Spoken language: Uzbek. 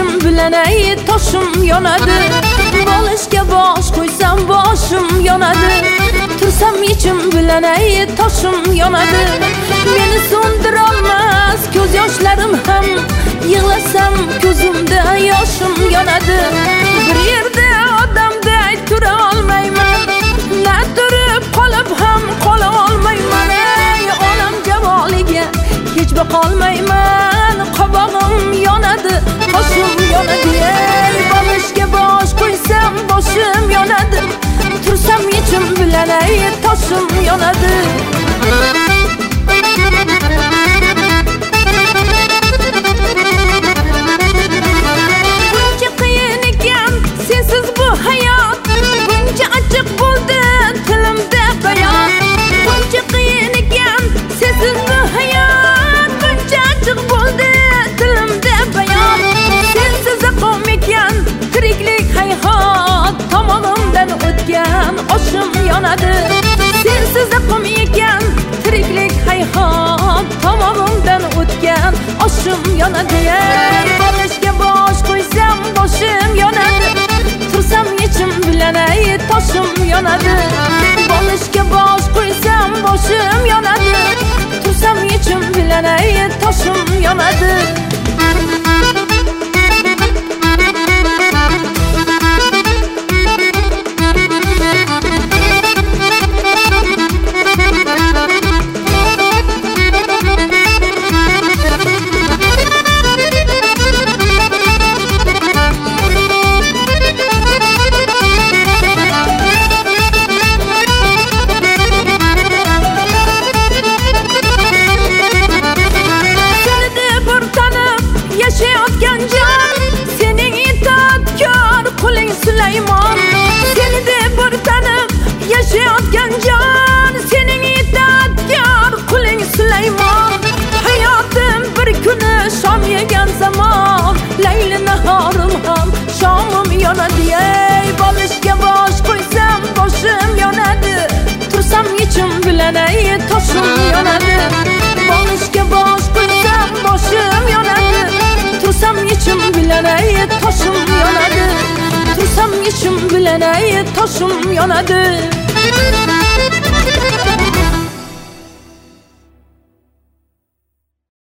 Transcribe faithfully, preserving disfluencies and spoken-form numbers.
yechim bilan ay toshim yonadi. Bolishga bosh qo'ysam boshim yonadi. Tursam yechim bilan ay toshim yonadi. Meni so'ndira olmas ko'z yoshlarim ham, yig'lasam ko'zimda yoshim yonadi. Bir yerda odamday tura olmayman, na turib qolib ham qola olmayman. Ey olam jamoliga hech baqa olmayman, qobog'im yonadi, boshim yonadi. Ey bolishga bosh qo'ysam boshim yonadi. Tursam yechim bilan ay toshim yonadi. Buncha qiyin ekan sensiz bu hayot, buncha achchiq bo'ldi tilimda bayon. Buncha qiyin ekan sensiz bu hayot, buncha achchiq bo'ldi tilimda bayon. Sensiz aqom ekan tiriklik hayhot, tomog'imdan o'tgan oshim yonadi. Sensiz aqom ekan tiriklik hayhot, tomog'imdan o'tgan oshim yonadi. Ey bolishga bosh qo'ysam boshim yonadi. Tursam yechim bilan ay toshim yonadi. Bolishga bosh qo'ysam boshim yonadi. Tursam yechim bilan ay toshim yonadi. Sulaymon, seni deb bir tanib yashayotgan jon, sening itoatkor quling Sulaymon. Hayotim bir kuni shom yegan zamon, layli nahorim ham shomim yonadi. Ey bolishga bosh qo'ysam boshim yonadi. Tursam yechim bilan ay toshim yonadi. Bolishga bosh qo'ysam boshim yonadi. Tursam yechim bilan ay toshim yonadi. Tursam yechim bilan ay toshim yonadi.